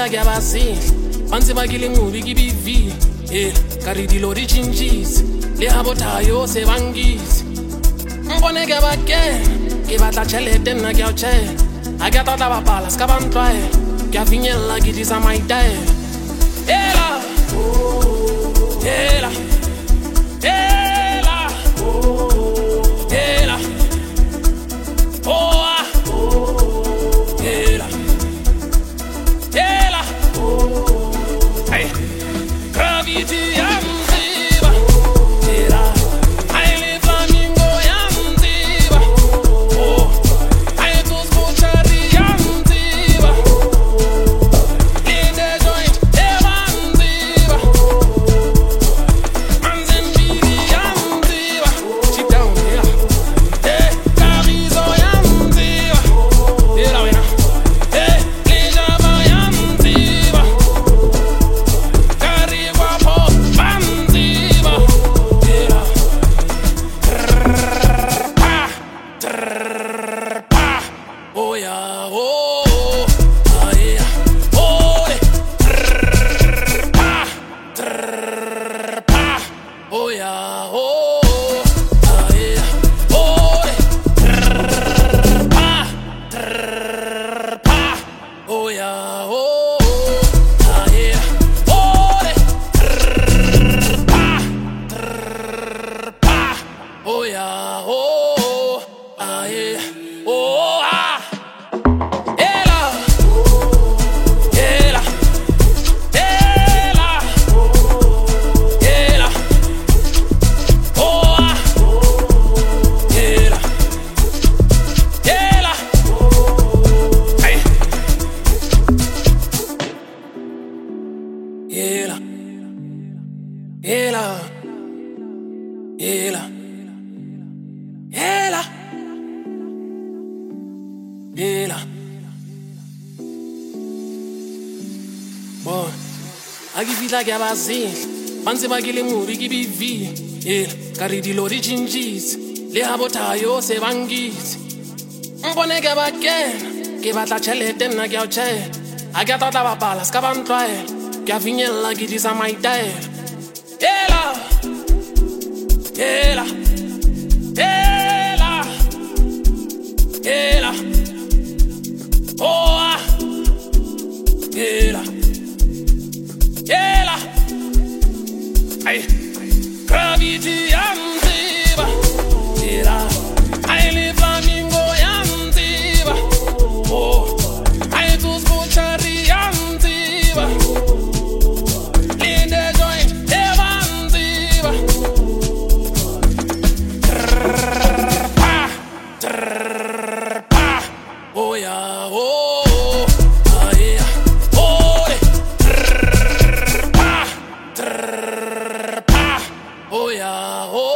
fihla ke abasi bantse ba ke le ngobi ke bivi ka re dilo di tšhintšhise le a bothayo se bankise mpone ke bakena ke batla tšhelete nna ke ao tšhela a ke a tlatla bapala se ka ba ntlwaela ke a finyelela ke disa maitaela ela ela ela ela oh ah ela ela hey gravity yamziba ela ay le flamingo yamziba oh ay tus buchari yamziba in the joint evanziba manzen bidi yamziba sit down ela carizo yamziba ela wena lejaba yamziba carigua po banziba ela pa oh yeah oh ah yeah oh pa oh yeah oh ah yeah oh pa oh yeah oh ah yeah oh pa oh yeah oh ah yeah oh ah ela ela ela ela oh ah ela ela ay ela ela ela ela ela bon a ke fihla ke abasi bantse ba ke le ngobi ke bivi ka re dilo di tšhintšhise le a bothayo se bankise mpone ke bakena ke batla tšhelete nna ke ao tšhela a ke a tlatla bapala se ka ba ntlwaela ke a finyelela ke disa maitaela ela ela ela ela oh ah ela ela ay gravity yamziba ela ay le flamingo yamziba oh ay tus buchari yamziba in the joint evanziba pa oh yeah oh ah yeah oh pa oh yeah oh